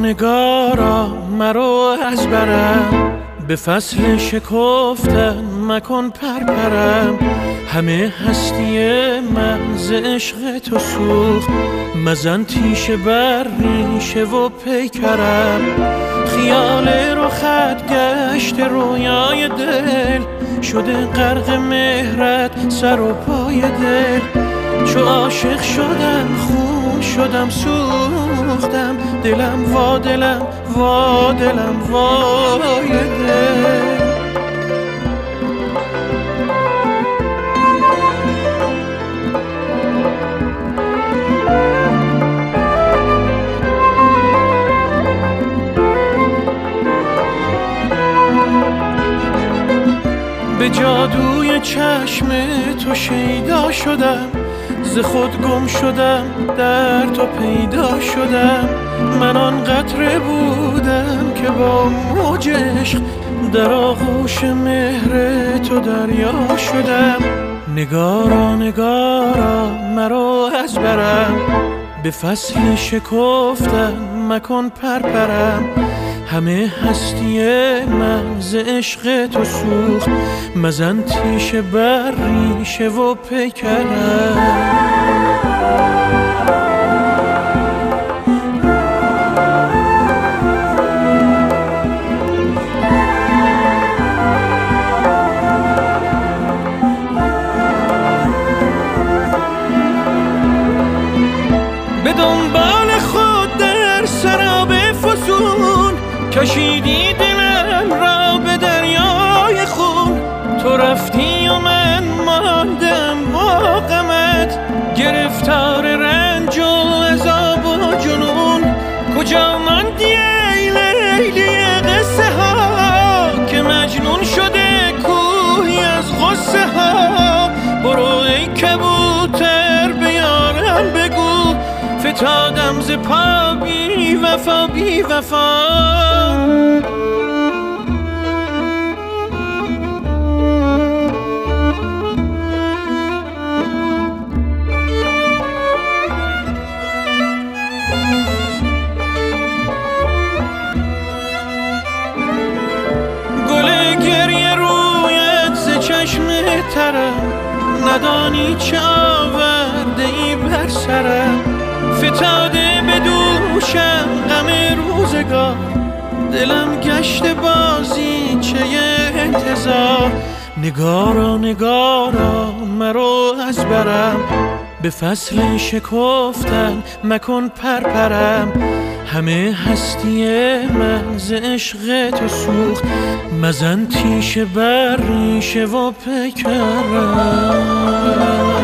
نگارا مرو از برم، به فصل شکفتن مکن پرپرم. همه هستی من ز عشق تو سوخت، مزن تیشه بر ریشه و پیکرم. خیال رخت گشت رویای دل، شده غرق مهرت سر و پای دل. چو عاشق شدم خون شدم سوختم، دلم وا دلم وا دلم وای دل. به جادوی چشم تو شیدا شدم، ز خود گم شدم در تو پیدا شدم. من آن قطره بودم که با موج عشق در آغوش مهر تو دریا شدم. نگارا نگارا مرا از برم، به فصل شکفتن مکن پرپرم. همه هستی من ز عشق تو سوخت، مزن تیشه بر ریشه و پیکرم. به دنبال خود در سراب فسون، کشیدی دلم را به دریای خون. تو رفتی و من ماندم با غمت، گرفتار رنج و عذاب و جنون. کجا ماندی ای لیلی قصه ها، که مجنون شده کوهی از غصه ها. برو ای کبوتر به یارم بگو، فتادم ز پا بی وفا بی وفا. گل گریه رویت ز چشم ترم، ندانی چه آورده ای بر سرم. فتاده به دوشم غم روزگار، دلم گشت بازی چه انتظار. نگارا نگارا مرو از برم، به فصل شکفتن مکن پرپرم. همه هستی من ز عشق تو سوخت، مزن تیشه بر ریشه و پیکرم.